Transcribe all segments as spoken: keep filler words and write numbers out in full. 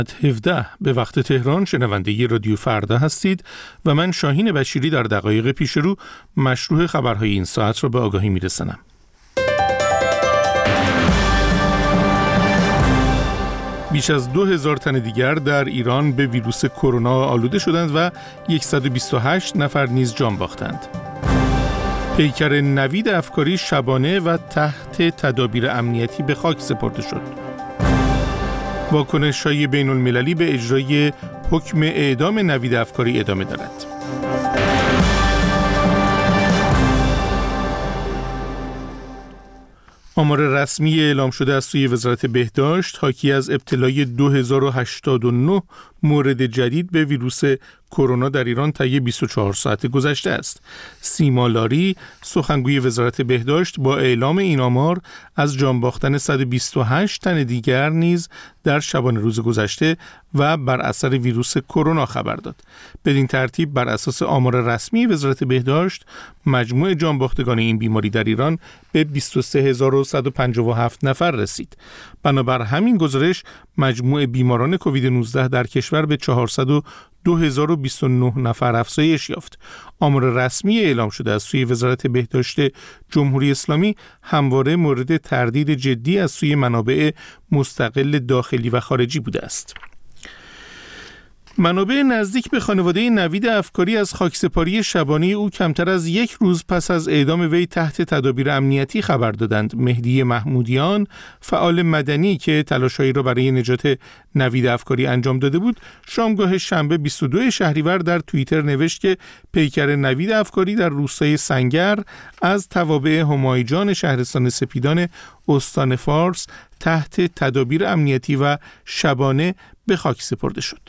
هفده به وقت تهران شنونده رادیو فردا هستید و من شاهین بشیری در دقایق پیش رو مشروع خبرهای این ساعت را به آگاهی میرسانم. بیش از دو هزار تن دیگر در ایران به ویروس کرونا آلوده شدند و صد و بیست و هشت نفر نیز جان باختند. پیکر نوید افکاری شبانه و تحت تدابیر امنیتی به خاک سپرده شد. واکنش‌های بین المللی به اجرای حکم اعدام نوید افکاری ادامه دارد. آمار رسمی اعلام شده از سوی وزارت بهداشت حاکی از ابتلای دو هزار و هشتاد و نه مورد جدید به ویروس کرونا در ایران طی بیست و چهار ساعت گذشته است. سیما لاری سخنگوی وزارت بهداشت با اعلام این آمار از جان باختن صد و بیست و هشت تن دیگر نیز در شبانه روز گذشته و بر اثر ویروس کرونا خبر داد. بدین ترتیب بر اساس آمار رسمی وزارت بهداشت مجموع جان باختگان این بیماری در ایران به بیست و سه هزار و صد و پنجاه و هفت نفر رسید. بنابر همین گزارش مجموع بیماران کووید نوزده در کشور به چهارصد و دو هزار و بیست و نه نفر افزایش یافت. آمار رسمی اعلام شده از سوی وزارت بهداشت جمهوری اسلامی همواره مورد تردید جدی از سوی منابع مستقل داخلی و خارجی بوده است. منابع نزدیک به خانواده نوید افکاری از خاکسپاری شبانه او کمتر از یک روز پس از اعدام وی تحت تدابیر امنیتی خبر دادند. مهدی محمودیان فعال مدنی که تلاش‌هایی را برای نجات نوید افکاری انجام داده بود، شامگاه شنبه بیست و دوم شهریور در توییتر نوشت که پیکر نوید افکاری در روستای سنگر از توابع همایجان شهرستان سپیدان استان فارس تحت تدابیر امنیتی و شبانه به خاک سپرده شد.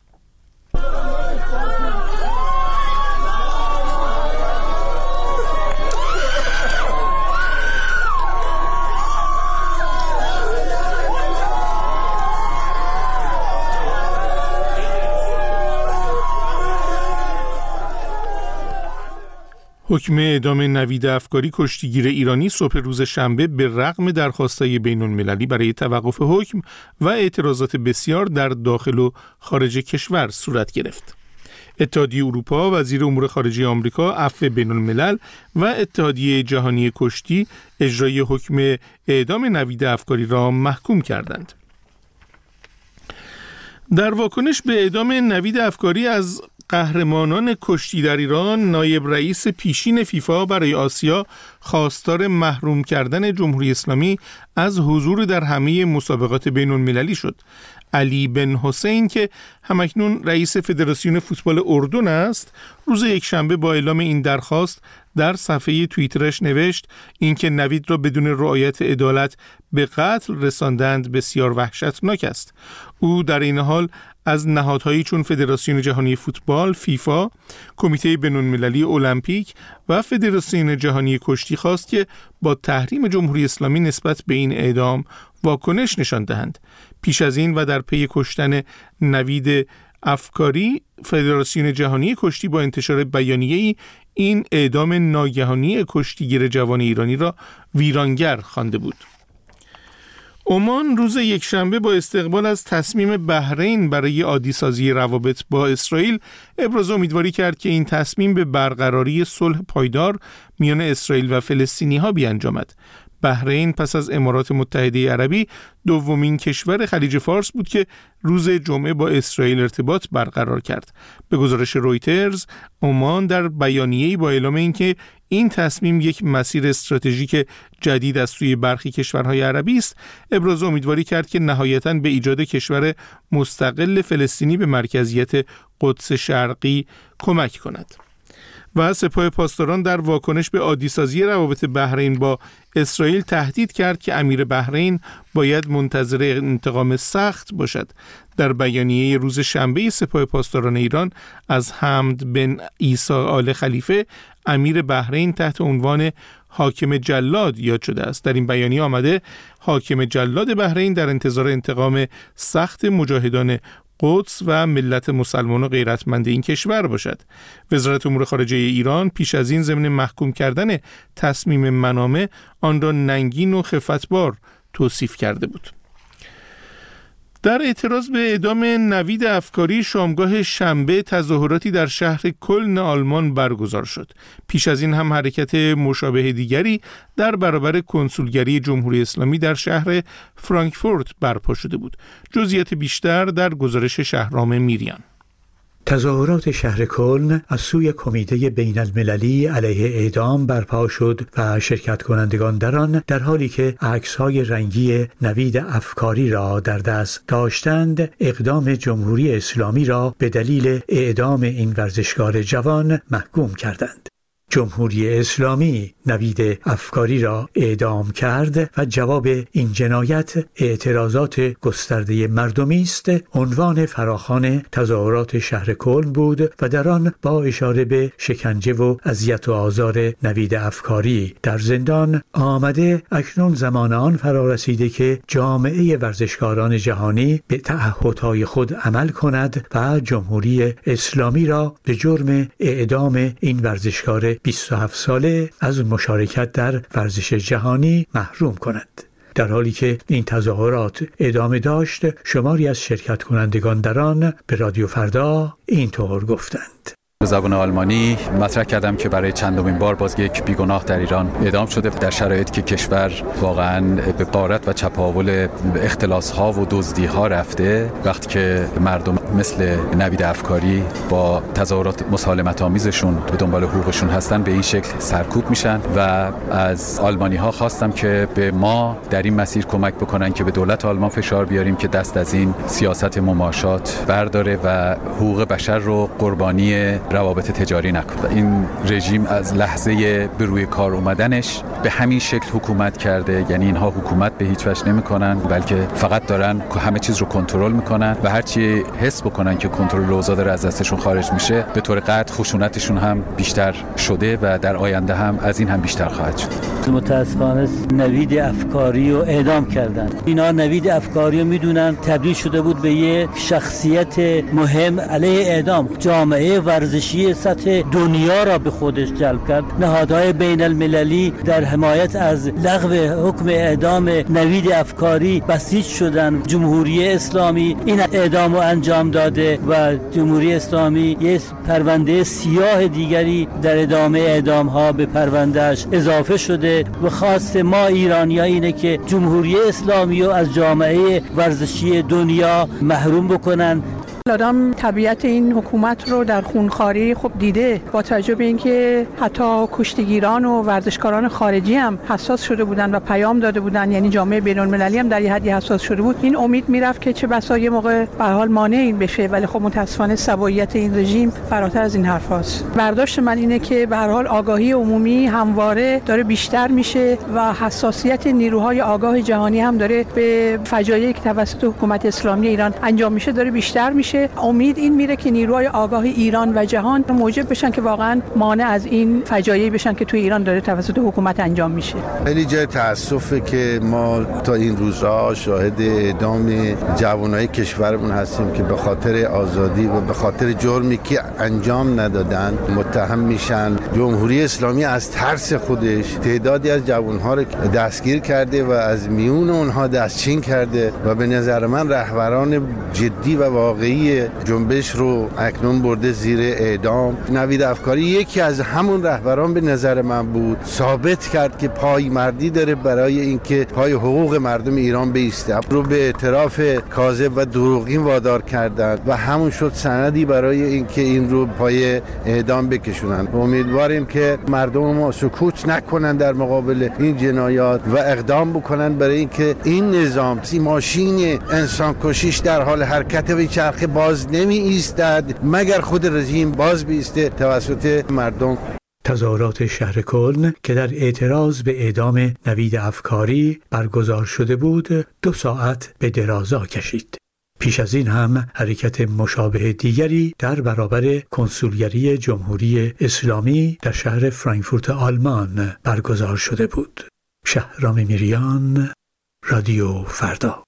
حکم اعدام نوید افکاری کشتیگیر ایرانی صبح روز شنبه به رغم درخواست‌های بین‌المللی برای توقف حکم و اعتراضات بسیار در داخل و خارج کشور صورت گرفت. اتحادیه اروپا، وزیر امور خارجه آمریکا، عفو بین‌الملل و اتحادیه جهانی کشتی اجرای حکم اعدام نوید افکاری را محکوم کردند. در واکنش به اعدام نوید افکاری از قهرمانان کشتی در ایران، نایب رئیس پیشین فیفا برای آسیا خواستار محروم کردن جمهوری اسلامی از حضور در همه مسابقات بین المللی شد. علی بن حسین که همکنون رئیس فدراسیون فوتبال اردن است، روز یکشنبه با اعلام این درخواست در صفحه توییترش نوشت اینکه نوید را بدون رعایت عدالت به قتل رساندند بسیار وحشتناک است. او در این حال از نهادهایی چون فدراسیون جهانی فوتبال فیفا، کمیته بین‌المللی المپیک و فدراسیون جهانی کشتی خواست که با تحریم جمهوری اسلامی نسبت به این اعدام واکنش نشان دهند. پیش از این و در پی کشتن نوید افکاری، فدراسیون جهانی کشتی با انتشار بیانیه‌ای این اعدام ناگهانی کشتیگیر جوان ایرانی را ویرانگر خوانده بود. عمان روز یکشنبه با استقبال از تصمیم بحرین برای عادی‌سازی روابط با اسرائیل ابراز امیدواری کرد که این تصمیم به برقراری صلح پایدار میان اسرائیل و فلسطینی‌ها بیانجامد. بحرین پس از امارات متحده عربی دومین کشور خلیج فارس بود که روز جمعه با اسرائیل ارتباط برقرار کرد. به گزارش رویترز، عمان در بیانیه‌ای با اعلام اینکه این تصمیم یک مسیر استراتژیک جدید از سوی برخی کشورهای عربی است، ابراز امیدواری کرد که نهایتاً به ایجاد کشور مستقل فلسطینی به مرکزیت قدس شرقی کمک کند. و سپاه پاسداران در واکنش به عادی‌سازی روابط بحرین با اسرائیل تهدید کرد که امیر بحرین باید منتظر انتقام سخت باشد. در بیانیه روز شنبه سپاه پاسداران ایران از حمد بن عیسی آل خلیفه امیر بحرین تحت عنوان حاکم جلاد یاد شده است. در این بیانیه آمده حاکم جلاد بحرین در انتظار انتقام سخت مجاهدان قدس و ملت مسلمان و غیرتمند این کشور باشد. وزارت امور خارجه ایران پیش از این ضمن محکوم کردن تصمیم منامه آن را ننگین و خفتبار توصیف کرده بود. در اعتراض به اعدام نوید افکاری شامگاه شنبه تظاهراتی در شهر کلن آلمان برگزار شد. پیش از این هم حرکت مشابه دیگری در برابر کنسولگری جمهوری اسلامی در شهر فرانکفورت برپا شده بود. جزئیات بیشتر در گزارش شهرام میریان. تظاهرات شهر کلن از سوی کمیته بین المللی علیه اعدام برپا شد و شرکت کنندگان در آن در حالی که عکس‌های رنگی نوید افکاری را در دست داشتند، اقدام جمهوری اسلامی را به دلیل اعدام این ورزشکار جوان محکوم کردند. جمهوری اسلامی نوید افکاری را اعدام کرد و جواب این جنایت اعتراضات گسترده مردمی است عنوان فراخوان تظاهرات شهر کلن بود و در آن با اشاره به شکنجه و اذیت و آزار نوید افکاری در زندان آمده اکنون زمان آن فرا رسیده که جامعه ورزشکاران جهانی به تعهدهای خود عمل کند و جمهوری اسلامی را به جرم اعدام این ورزشکار بیست و هفت ساله از مشارکت در ورزش جهانی محروم کند. در حالی که این تظاهرات ادامه داشت، شماری از شرکت کنندگان در آن به رادیو فردا اینطور گفتند: به زبان آلمانی مطرح کردم که برای چندمین بار باز یک بیگناه در ایران اعدام شده در شرایطی که کشور واقعا به غارت و چپاول اختلاس‌ها و دزدی‌ها رفته، وقتی که مردم مثل نوید افکاری با تظاهرات مسالمت آمیزشون به دنبال حقوقشون هستن به این شکل سرکوب میشن و از آلمانی‌ها خواستم که به ما در این مسیر کمک بکنن که به دولت آلمان فشار بیاریم که دست از این سیاست مماشات برداره و حقوق بشر رو قربانی روابط تجاری نکنه. این رژیم از لحظه به روی کار اومدنش به همین شکل حکومت کرده، یعنی اینها حکومت به هیچ وجه نمی‌کنن بلکه فقط دارن همه چیز رو کنترل میکنن و هرچی حس بکنن که کنترل اوضاع داره از دستشون خارج میشه به طور قطع خشونتشون هم بیشتر شده و در آینده هم از این هم بیشتر خواهد شد. متاسفانه نوید افکاری رو اعدام کردن. اینا نوید افکاری رو میدونن تبدیل شده بود به یک شخصیت مهم علیه اعدام. جامعه ورزشی سطح دنیا را به خودش جلب کرد. نهادهای بین المللی در حمایت از لغو حکم اعدام نوید افکاری بسیج شدن. جمهوری اسلامی این اعدام رو انجام داده و جمهوری اسلامی یک پرونده سیاه دیگری در ادامه اعدام ها به پروندهش اضافه شده و خواست ما ایرانی‌ها اینه که جمهوری اسلامی رو از جامعه ورزشی دنیا محروم بکنن. آدم طبیعت این حکومت رو در خونخواری خب دیده، با توجه به اینکه حتی کشتیگیران و ورزشکاران خارجی هم حساس شده بودن و پیام داده بودن، یعنی جامعه بین‌المللی هم در یه حدی حساس شده بود. این امید میرفت که چه بسا یه موقع به حال مانع این بشه، ولی خب متاسفانه سواییت این رژیم فراتر از این حرفاست. برداشت من اینه که به هر حال آگاهی عمومی همواره داره بیشتر میشه و حساسیت نیروهای آگاه جهانی هم داره به فجایعی که توسط حکومت اسلامی ایران انجام میشه داره بیشتر میشه. امید این میره که نیروهای آگاه ایران و جهان موجب بشن که واقعا مانع از این فجایعی بشن که توی ایران داره توسط حکومت انجام میشه. خیلی جای تأسفه که ما تا این روزها شاهد اعدام جوانای کشورمون هستیم که به خاطر آزادی و به خاطر جرمی که انجام ندادن متهم میشن. جمهوری اسلامی از ترس خودش تعدادی از جوانها رو دستگیر کرده و از میون اونها دستچین کرده و به نظر من رهبران جدی و واقعی جنبش رو اکنون برده زیر اعدام. نوید افکاری یکی از همون رهبران به نظر من بود، ثابت کرد که پای مردی داره برای اینکه پای حقوق مردم ایران بایسته. رو به اعتراف کاذب و دروغین وادار کردند و همون شد سندی برای اینکه این رو پای اعدام بکشونن. امیدواریم که مردم ما سکوت نکنن در مقابل این جنایات و اقدام بکنن برای اینکه این نظام سی ماشین انسان کشیش در حال حرکت و چرخه باز نمی ایستد مگر خود رژیم باز بیسته توسط مردم. تظاهرات شهر کلن که در اعتراض به اعدام نوید افکاری برگزار شده بود دو ساعت به درازا کشید. پیش از این هم حرکت مشابه دیگری در برابر کنسولگری جمهوری اسلامی در شهر فرانکفورت آلمان برگزار شده بود. شهرام میریان، رادیو فردا.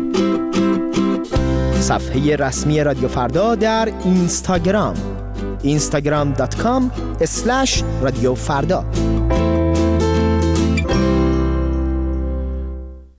صفحه رسمی رادیو فردا در اینستاگرام اینستاگرام دات کام اسلش رادیو فردا.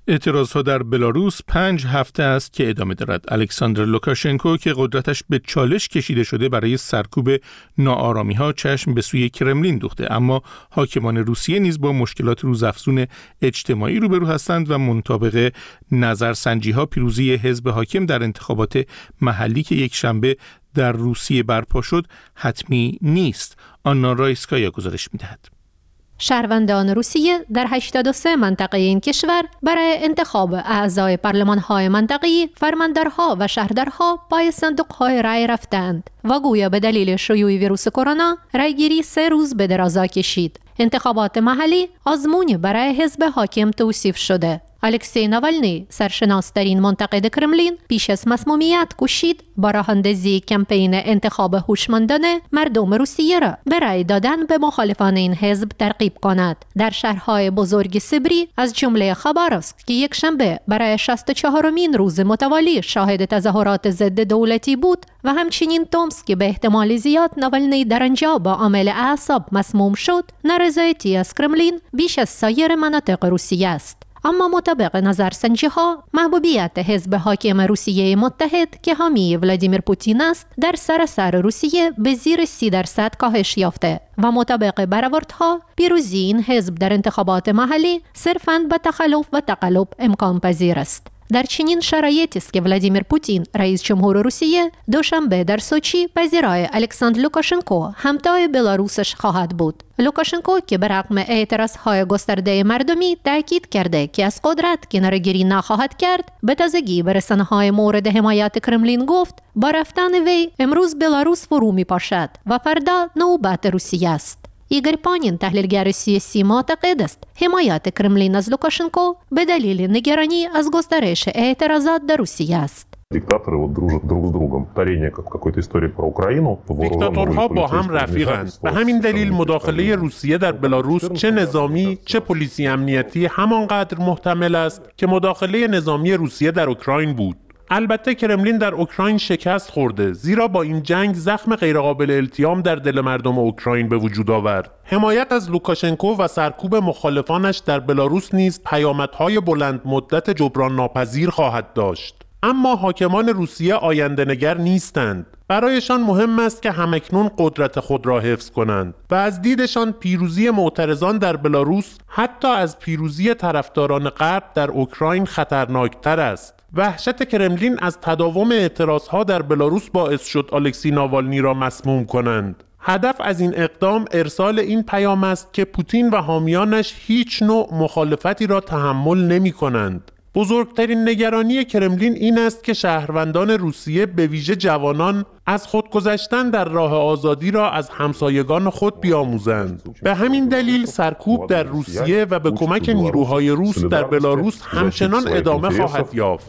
اعتراضها در بلاروس پنج هفته است که ادامه دارد. الکساندر لوکاشنکو که قدرتش به چالش کشیده شده برای سرکوب ناآرامی‌ها چشم به سوی کرملین دوخته، اما حاکمان روسیه نیز با مشکلات روزافزون اجتماعی روبرو هستند و مطابق نظرسنجی‌ها پیروزی حزب حاکم در انتخابات محلی که یک شنبه در روسیه برپا شد حتمی نیست. آنا رایسکایا گزارش می‌دهد. شهروندان روسیه در هشتاد و سه منطقه این کشور برای انتخاب اعضای پارلمان‌های منطقه‌ای، فرماندارها و شهردارها پای صندوق‌های رای رفتند و گویا به دلیل شیوع ویروس کرونا رایگیری سه روز به درازا کشید. انتخابات محلی آزمونی برای حزب حاکم توصیف شده. الکسی ناوالنی، سرشناسترین منتقد کرملین، پیش از مسمومیت کوشید با راه‌اندازی کمپین انتخاب هوشمندانه مردم روسیه را به رای دادن به مخالفان این حزب ترغیب کند. در شهرهای بزرگ سیبری از جمله خباروفسک که یک شنبه برای شصت و چهارمین روز متوالی شاهد تظاهرات ضد دولتی بود و همچنین تومسک که به احتمال زیاد ناوالنی در آنجا با عامل اعصاب مسموم شد، نارضایتی از کرملین بیش از سایر مناطق روسیه است. اما مطابق نظرسنجی‌ها محبوبیت حزب حاکم روسیه متحد که حامی ولادیمیر پوتین است در سراسر روسیه به زیر سی درصد کاهش یافته و مطابق برآوردها پیروزی این حزب در انتخابات محلی صرفاً به تخلف و تقلب امکان پذیر است. در چنین شرایطی است که ولادیمیر پوتین رئیس جمهور روسیه دوشنبه در سوچی پذیرای الکساندر لوکاشنکو همتای بلاروسش خواهد بود. لوکاشنکو که به رغم اعتراضهای گسترده مردمی تاکید کرده که از قدرت کناره‌گیری نخواهد کرد، به تازگی به رسانه‌های مورد حمایت کرملین گفت با رفتن وی امروز بلاروس فرو می‌پاشد و فردا نوبت روسیه است. ایگور پانین، تحلیلگر سیاسی، معتقد است حمایت کرملین از لوکاشنکو به دلیل نگرانی از گسترش اعتراضات در روسیه است. دیکتاتори вот дружат друг с другом. Парение как какой-то истории про Украину. دیکتاتورها با هم رفیقند. به همین دلیل مداخله روسیه در بلاروس چه نظامی چه پلیسی امنیتی همانقدر محتمل است که مداخله نظامی روسیه در اوکراین بود. البته کرملین در اوکراین شکست خورده، زیرا با این جنگ زخم غیرقابل التیام در دل مردم اوکراین به وجود آورد. حمایت از لوکاشنکو و سرکوب مخالفانش در بلاروس نیز پیامدهای بلند مدت جبران ناپذیر خواهد داشت. اما حاکمان روسیه آینده‌نگر نیستند. برایشان مهم است که همکنون قدرت خود را حفظ کنند و از دیدشان پیروزی معترضان در بلاروس حتی از پیروزی طرفداران غرب در اوکراین خطرناکتر است. وحشت کرملین از تداوم اعتراضها در بلاروس باعث شد الکسی ناوالنی را مسموم کنند. هدف از این اقدام ارسال این پیام است که پوتین و حامیانش هیچ نوع مخالفتی را تحمل نمی کنند. بزرگترین نگرانی کرملین این است که شهروندان روسیه به ویژه جوانان از خودگذشتن در راه آزادی را از همسایگان خود بیاموزند. به همین دلیل سرکوب در روسیه و به کمک نیروهای روس در بلاروس همچنان ادامه خواهد یافت.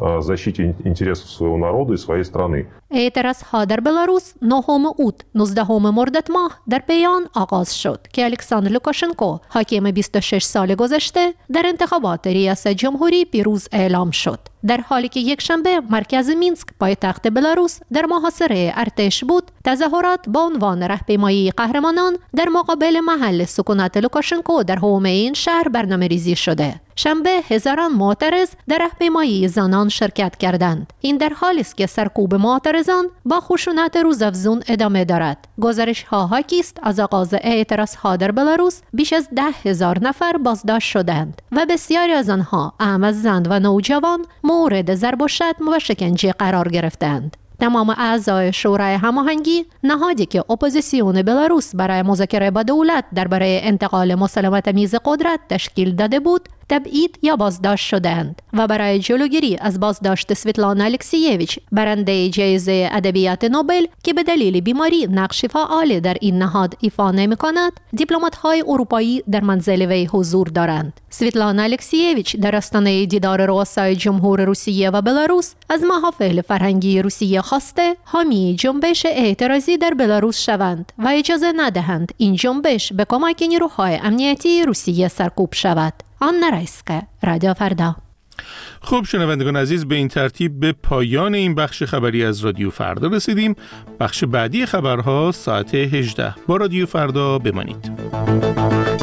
اعتراضها در بلاروس نهم اوت نوزدهم مرداد ماه در بیان آغاز شد که الکساندر لوکاشنکو حاکم بیست و شش سال گذشته در انتخابات ریاست جمهوری پیروز اعلام شد. در حالی که یک شنبه مرکز مینسک پایتخت بلاروس در محاصره ارتش بود، تظاهرات با عنوان راهپیمایی قهرمانان در مقابل محل سکونت لوکاشنکو در حومه این شهر برنامه‌ریزی شده. شنبه هزاران معترض در راهپیمایی زنان شرکت کردند. این در حالی است که سرکوب معترضان با خشونت روزافزون ادامه دارد. گزارش‌ها حاکی است از آغاز اعتراض‌ها در بلاروس بیش از ده هزار نفر بازداشت شدند و بسیاری از آنها اعم از زن و نوجوان مورد ضرب و شتم و شکنجه قرار گرفتند. تمام اعضای شورای هماهنگی، نهادی که اپوزیسیون بلاروس برای مذاکره با دولت درباره انتقال مسالمت‌آمیز قدرت تشکیل داده بود، تبعید یا بازداشت شدند و برای جلوگیری از بازداشت سویتلانا الکسیویچ، برنده جایزه ادبیات نوبل که به دلیل بیماری نقش فعال در این نهاد ایفا نمی‌کند، دیپلمات‌های اروپایی در منزل وی حضور دارند. سویتلانا الکسیویچ در آستانه دیدار رؤسای جمهور روسیه و بلاروس از محافل فرهنگی روسیه خواسته حامی جنبش اعتراضی در بلاروس شوند و اجازه ندهند این جنبش به کمک نیروهای امنیتی روسیه سرکوب شود. آنا رایسکایا، رادیو فردا. خب شنوندگان عزیز، به این ترتیب به پایان این بخش خبری از رادیو فردا رسیدیم. بخش بعدی خبرها ساعت هجده. با رادیو فردا بمانید.